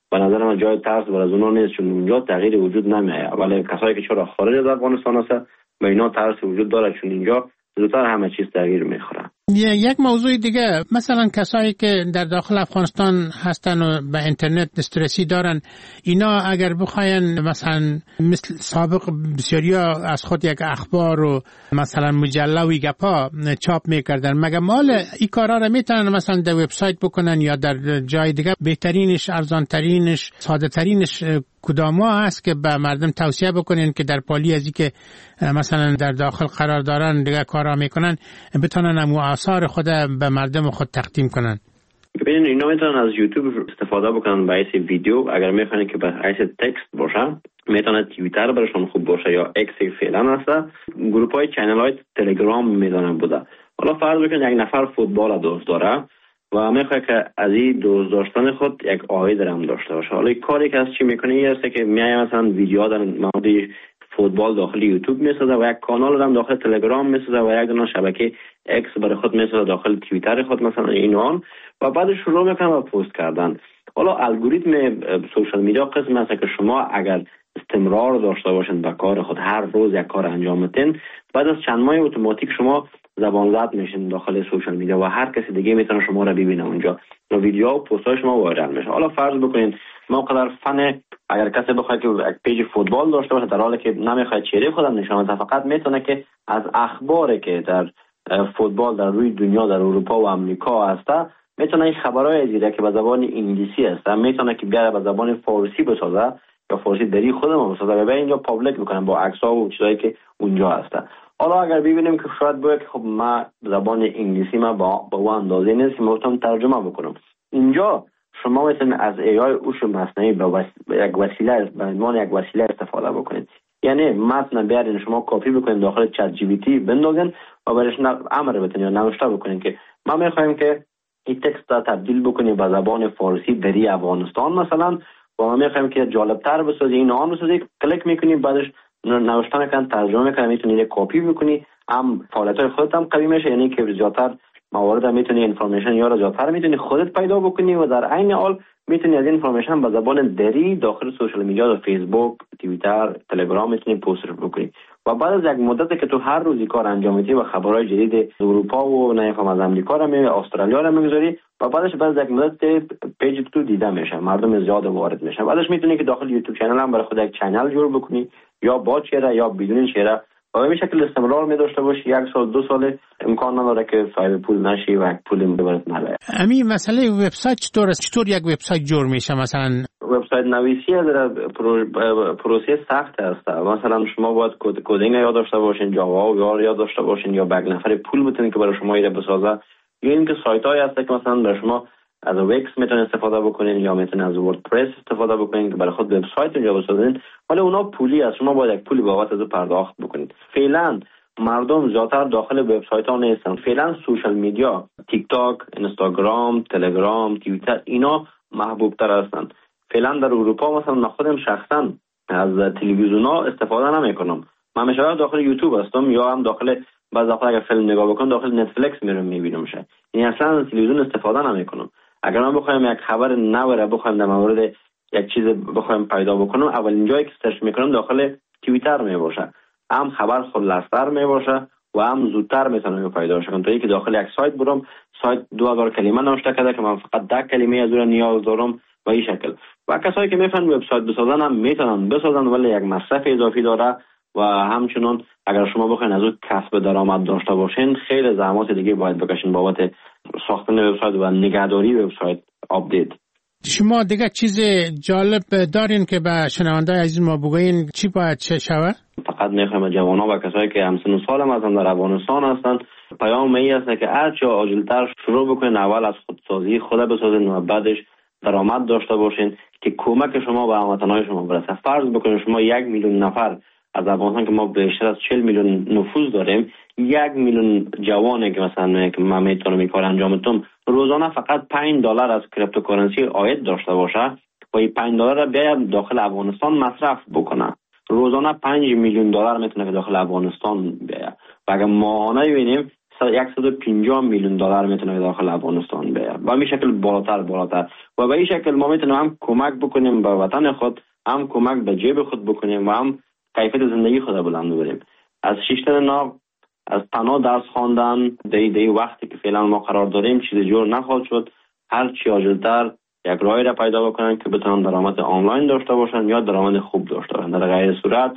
به نظر من جای ترس بر از اونها نیست، چون اونجا تغییر وجود نمیاد. ولی کسایی که چرا خارج از افغانستان هست به اینا ترس وجود داره، چون اینجا زودتر همه چیز تغییر میخوره. یک موضوع دیگه، مثلا کسایی که در داخل افغانستان هستن و به اینترنت دسترسی دارن، اینا اگر بخواین مثلا مثل سابق بسیاریا از خود یک اخبار و مثلا مجله و گپا چاپ میکردن، مگه مال این کارا رو میتونن مثلا در وبسایت بکنن یا در جای دیگه؟ بهترینش، ارزانترینش، ساده ترینش کدامه هست که به مردم توصیه بکنین که در پالی از اینکه مثلا در داخل قرار دارن دیگه کارا میکنن بتونن هم آثار خود به مردم خود تقدیم کنن؟ ببینید اینا میتونن از یوتیوب استفاده بکنن به حیث ویدیو. اگر میخواین که به حیث تکست باشه میتونه توییتر براشون خوب باشه یا اکس فعلا هست. گروپ های چینل های تلگرام میدونن بوده. حالا فرض بکنید یک نفر فوتبال دوست داره و میخواد که از این دوست داشتن خود یک عاید هم داشته باشه. حالا کاری که از چی میکنه این است که میای مثلا ویدیوها در مورد فوتبال داخل یوتیوب میسازه و یک کانال هم داخل تلگرام میسازه و یک دونه شبکه اکس برای خود میسازه داخل توییتر خود مثلا اینان و بعد شروع میکنه و پست کردن. حالا الگوریتم سوشال میدیا قسم است که شما اگر استمرار داشته باشین به کار خود، هر روز یک کار انجام میدین، بعد از چند ماه اتوماتیک شما زبان زد میشین داخل سوشال میدیا و هر کسی دیگه میتونه شما رو ببینه اونجا و ویدیو و پست های شما وایرال میشه. حالا فرض بکنین ما قدر فن اگر کسی بخواد که یک پیج فوتبال داشته باشه در حالی که نمیخواد چهره خودم نشون بده، فقط میتونه که از اخباری که در فوتبال در روی دنیا در اروپا و امریکا هسته میتونه این خبرهای ازیده که به زبان انگلیسی هسته میتونه که بیاره به زبان فارسی بسازه یا فارسی دری خودمون بسازه و به اینجا پابلیک بکنه با عکس‌ها و چیزایی که اونجا هسته. حالا اگر ببینیم که شاید باید خب ما زبان انگلیسی ما با با اون اندازه نیست که میتونم ترجمه بکنم، اینجا شما میتونید از ای آی هوش مصنوعی به وس... یک وسیله به عنوان یک وسیله استفاده بکنید. یعنی متن بیارین شما کپی بکنید داخل چت جی پی تی بندازین و برش امر بتونید یا نوشته بکنید که ما میخوایم که این تکست را تبدیل بکنید به زبان فارسی دری افغانستان مثلا و ما میخوایم که جالبتر بسازید این آن بسازید، کلیک میکنید بعدش نوشته میکنن ترجمه میکنن میتونید کپی بکنی، هم فعالیت‌های خودت هم قوی میشه، یعنی که زیادتر موارد هم میتونی اینفورمیشن یا را زیادتر میتونی خودت پیدا بکنی و در عین حال میتونی از این اینفورمیشن به زبان دری داخل سوشال میدیا و فیسبوک، توییتر، تلگرام میتونی پست بکنی و بعد از یک مدتی که تو هر روزی کار انجام میدی و خبرهای جدید اروپا و نمیفهم از امریکا را می استرالیا را میگذاری و بعدش بعد از یک مدت پیج تو دیده میشه، مردم زیاد وارد میشن، بعدش میتونی که داخل یوتیوب کانال هم برای خود یک کانال جور بکنی یا با چهره یا بدون چهره و به شکل استمرار می داشته باشی. یک سال دو سال امکان نداره که صاحب پول نشی و پول ببرت نره. همین مسئله وبسایت چطور است؟ چطور یک وبسایت جور میشه؟ مثلا وبسایت نویسی در پروسه سخت است. مثلا شما باید کدینگ یاد داشته باشین، جاوا یا یاد داشته باشین یا بگ نفر پول بتونین که برای شما ایره بسازه، یا اینکه سایت های هست که مثلا برای شما از وکس میتونید استفاده بکنین یا میتونید از وردپرس استفاده بکنین که برای خود وبسایت اونجا بسازین، ولی اونا پولی است، شما باید یک پولی بابت از پرداخت بکنید. فعلا مردم زیادتر داخل وبسایت ها نیستن. فعلا سوشال میدیا، تیک تاک، اینستاگرام، تلگرام، توییتر اینا محبوب تر هستن. فعلا در اروپا مثلا من خودم شخصا از تلویزیون ها استفاده نمیکنم. من میشه داخل یوتیوب هستم یا هم داخل بعض وقتا اگر فیلم نگاه بکنم داخل نتفلیکس میرم میبینم شه. این اصلا از تلویزیون استفاده نمیکنم. اگر من بخوایم یک خبر نو بخوایم در مورد یک چیز بخوایم پیدا بکنم، اولین جایی که سرچ میکنم داخل توییتر میباشه. هم خبر خلاص‌تر میباشه و هم زودتر میتونم پیدا کنم تا اینکه داخل یک سایت برم، سایت دو هزار کلمه نوشته کرده که من فقط ده کلمه از اون نیاز دارم و این شکل. و کسایی که میفهمن وبسایت بسازن هم میتونن بسازن، ولی یک مصرف اضافی داره و همچنان اگر شما بخواید از اون کسب درآمد داشته باشین خیلی زحمات دیگه باید بکشین بابت ساختن وبسایت و نگهداری وبسایت آپدیت. شما دیگه چیز جالب دارین که به شنوندای عزیز ما بگوین چی باید چه شود؟ فقط میخوایم جوانان و کسایی که همسن و سال هم هستن در افغانستان هستن پیام می است که هر چه عاجلتر شروع بکنین، اول از خودسازی خود بسازین و بعدش درآمد داشته باشین که کمک شما به هموطنان شما برسه. فرض بکنید شما یک میلیون نفر از افغانستان که ما بیشتر از چهل میلیون نفوس داریم، یک میلیون جوانه که مثلا که من میتونم این کار انجام بدم روزانه فقط پنج دلار از کریپتوکارنسی عاید داشته باشه و این پنج دلار را بیاید داخل افغانستان مصرف بکنه، روزانه پنج میلیون دلار میتونه که داخل افغانستان بیاید و اگر ماهانه ببینیم صد و پنجاه میلیون دلار میتونه داخل افغانستان بیاره. به این شکل بالاتر بالاتر و به این شکل ما میتونیم هم کمک بکنیم به وطن خود، هم کمک به جیب خود بکنیم و هم کیفیت زندگی خود بلند ببریم. از شیشتن ناو، از تنها درس خواندن دی دی وقتی که فعلا ما قرار داریم چیز جور نخواهد شد. هر چی عاجلتر یک راهی را پیدا بکنن که بتونن درآمد آنلاین داشته باشن یا درآمد خوب داشته باشن. در غیر صورت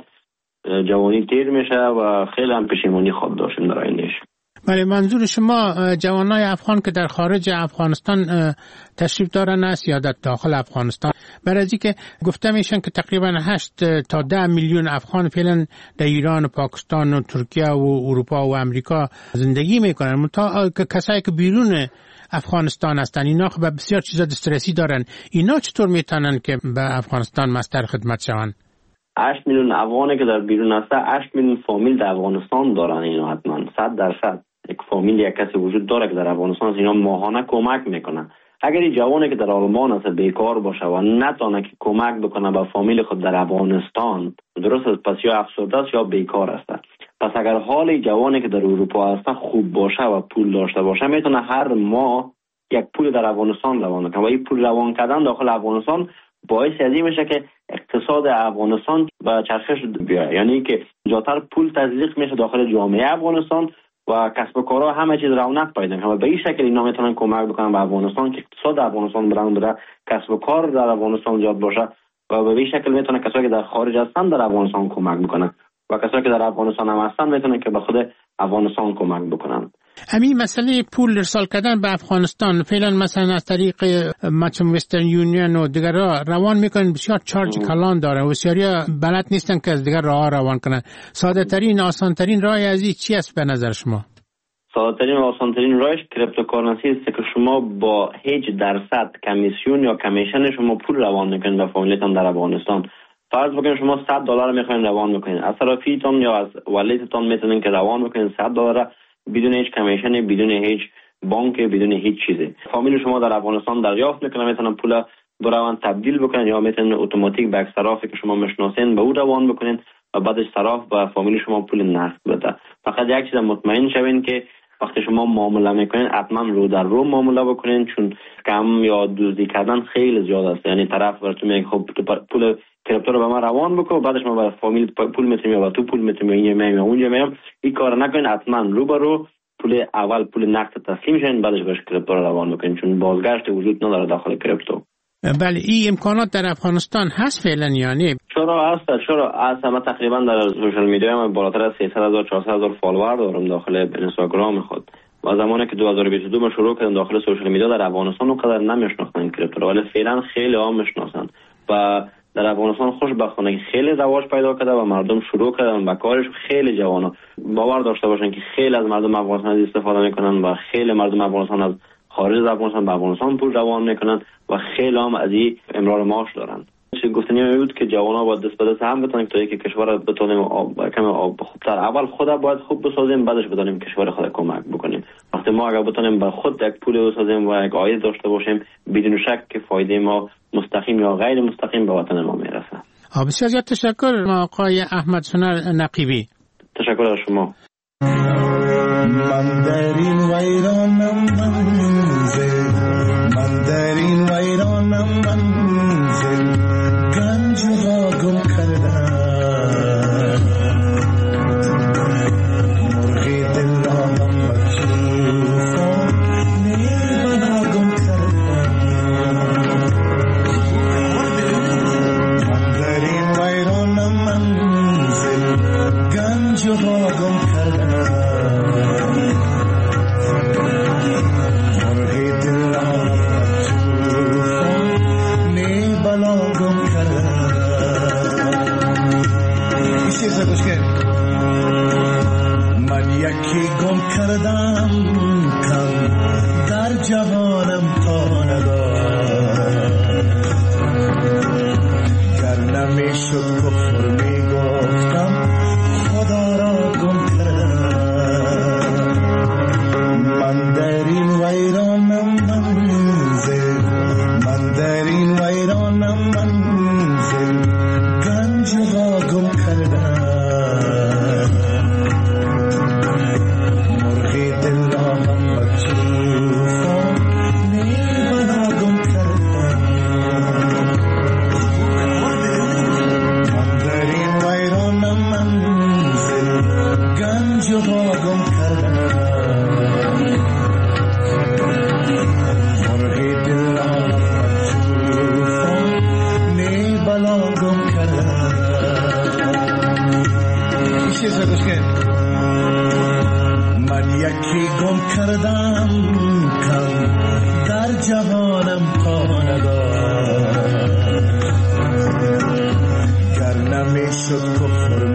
جوانی تیر میشه و خیلی هم پشیمانی خود داشتیم در آیندهش. بله، منظور شما جوانای افغان که در خارج افغانستان تشریف دارن است یا در داخل افغانستان؟ برای از اینکه گفته میشن که تقریبا هشت تا ده میلیون افغان فعلا در ایران و پاکستان و ترکیه و اروپا و امریکا زندگی میکنن. منتها کسایی که بیرون افغانستان هستن اینا خب بسیار چیزا دسترسی دارن. اینا چطور میتونن که به افغانستان مستر خدمت شون؟ هشت میلیون افغانی که در بیرون هسته، هشت میلیون فامیل در افغانستان دارن. اینا حتما صد درصد یک فامیل یک کسی وجود داره که در افغانستان است. اینا ماهانه کمک میکنن. اگر این جوانی که در آلمان است بیکار باشه و نتونه که کمک بکنه به فامیل خود در افغانستان، درست است، پس یا افسرده است یا بیکار است. پس اگر حال جوانی که در اروپا هست خوب باشه و پول داشته باشه، میتونه هر ماه یک پول در افغانستان روان کنه و این پول روان کردن داخل افغانستان باعث ازی میشه که اقتصاد افغانستان به چرخش بیاد. یعنی که زیاتر پول تزریق میشه داخل جامعه افغانستان و کسب و کارها همه چیز رونق پیدا میکنه. به این شکل اینا میتونن کمک بکنن به افغانستان که اقتصاد افغانستان برند بره، کسب و کار در افغانستان زیاد باشه و به این شکل میتونه کسایی که در خارج هستن در افغانستان کمک بکنن و کسایی که در افغانستان هم هستن میتونن که به خود افغانستان کمک بکنن. همین مسئله پول ارسال کردن به افغانستان فعلا مثلا از طریق مثلا وسترن یونین و دیگر روان میکنن، بسیار چارج کلان داره و بسیاری بلد نیستن که از دیگر راه روان کنن. ساده ترین آسان ترین راه از این چی است به نظر شما؟ ساده ترین و آسان ترین راهش کریپتوکارنسی است که شما با هیچ درصد کمیسیون یا کمیشن شما پول روان میکنید به فامیلتون در افغانستان. فرض بکنید شما صد دلار میخواین روان بکنید، از طرفیتون یا از والدتون میتونین که روان بکنید صد دلار بدون هیچ کمیشن، بدون هیچ بانک، بدون هیچ چیزی. فامیل شما در افغانستان دریافت میکنه، میتونن پول بروان تبدیل بکنن یا میتونن اتوماتیک به صرافی که شما میشناسین به او روان بکنین و بعدش صراف به فامیل شما پول نقد بده. فقط یک چیز مطمئن شوین که وقتی شما معامله میکنین حتما رو در رو معامله بکنین، چون کم یا دزدی کردن خیلی زیاد است. یعنی طرف براتون میگه خب پول کریپتو رو به من روان بکن، بعدش ما به فامیل پول میتونیم یا تو پول میتونیم یا میام اونجا میام. این کار نکنین، حتما رو به رو پول اول پول نقد تسلیم شین، بعدش بهش کریپتو رو روان بکنین، چون بازگشت وجود نداره داخل کریپتو. بله، این امکانات در افغانستان هست فعلا یا نه؟ چرا هست، چرا هست. ما تقریبا در سوشال میدیا ما بالاتر از سیصد هزار چهارصد هزار فالوور دارم داخل اینستاگرام خود. و زمانی که دو هزار و بیست و دو ما شروع کردیم داخل سوشال میدیا در افغانستان اونقدر نمیشناختن کریپتو رو، ولی فعلا خیلی عام میشناسن و در افغانستان خوشبختانه خیلی رواج پیدا کرده و مردم شروع کردن به کارش. خیلی جوانا باور داشته باشن که خیلی از مردم افغانستان استفاده میکنن و خیلی مردم افغانستان از خارج از افغانستان به افغانستان پول روان میکنن و خیلی هم از این امرار معاش دارن. چه گفتنی بود که جوانا باید دست به دست هم بتونن تا اینکه کشور بتونیم آب کم آب خوبتر. اول خود باید خوب بسازیم، بعدش بتونیم کشور خود کمک بکنیم. وقتی ما اگر بتونیم به خود یک پول بسازیم و یک عاید داشته باشیم، بدون شک که فایده ما مستقیم یا غیر مستقیم به وطن ما میرسه. بسیار زیاد تشکر آقای احمد سنر نقیبی. تشکر از شما. من در این ویرانم منزل، من در این ویرانم منزل، گنج را گم کردم، مرغی دل را هم بچوفم، نیل را گم کردم. من در این ویرانم منزل، گنج را گم کردم، مرغی دل را هم بچوفم، نیل خانه داشت گر نمیشد کفر